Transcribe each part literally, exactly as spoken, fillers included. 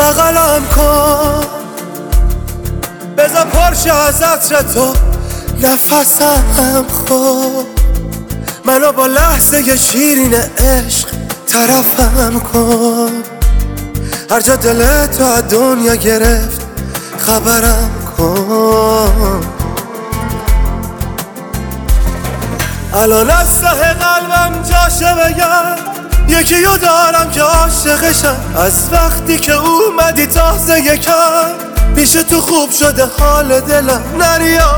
بغلم کن، بذار پرشه از عطر تو نفسم خود، منو با لحظه شیرین عشق طرفم کن. هر جا دل تو از دنیا گرفت خبرم کن. الان از ته قلبم جاشه بگم، یکیو دارم که عاشقشم. از وقتی که اومدی تازه یکم پیش تو خوب شده حال دلم. نریا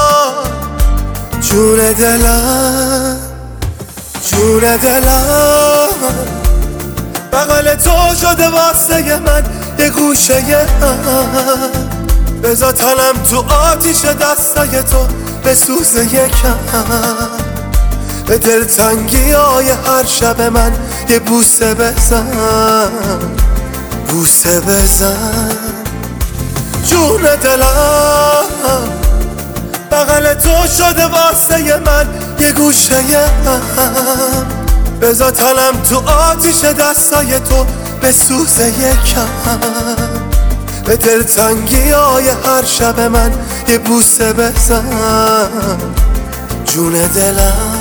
جون دلم، جون دلم، بغل تو شده واسه من یه گوشه هم. بذار تنم تو آتیش دستای تو بسوزه یکم. به دلتنگی های هر شب من یه بوسه بزن، بوسه بزن. جون دلم، بغل تو شده واسه من یه گوشه هم. بذار تنم تو آتیش دستای تو بسوزه یکم. به دلتنگی های هر شب من یه بوسه بزن، جون دلم.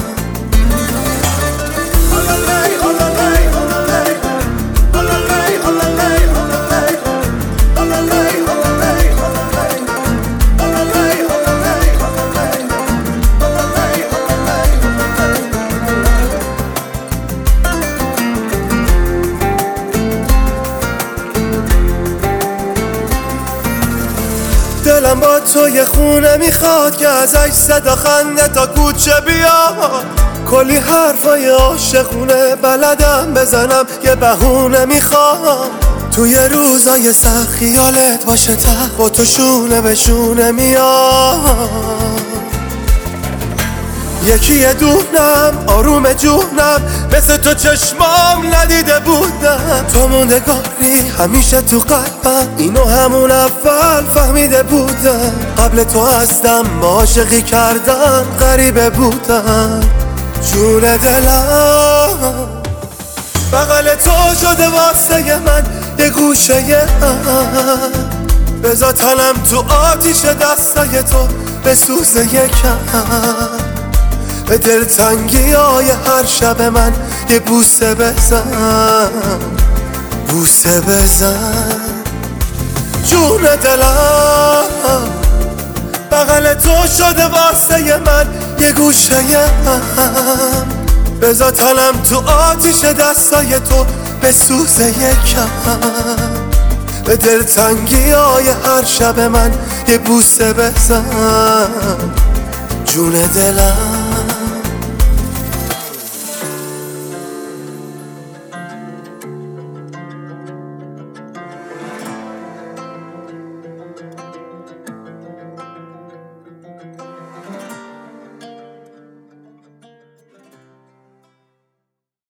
دلم با تو یه خونه میخواد که ازش صدا خنده تا کوچه بیاد. کلی حرفای عاشقونه بلدم بزنم، یه بهونه میخوام. توی روزای سخت خیالت باشه ته با تو شونه به شونه میاد. یکی دونم آروم جونم، مثل تو چشمام ندیده بودم. تو موندگاری همیشه تو قلبم، اینو همون اول فهمیده بودم. قبل تو ازدم با عاشقی کردن غریبه بودم. جون دلم، بغل تو شده واسه من یه گوشه هم. بذار تنم تو آتیش دستای تو بسوزه یکم. به دلتنگی های هر شب من یه بوسه بزن، بوسه بزن. جون دلم، بغل تو شده واسه من یه گوشه هم. بذار تنم تو آتیش دستای تو بسوزه یکم. به دلتنگی های هر شب من یه بوسه بزن، جون دلم.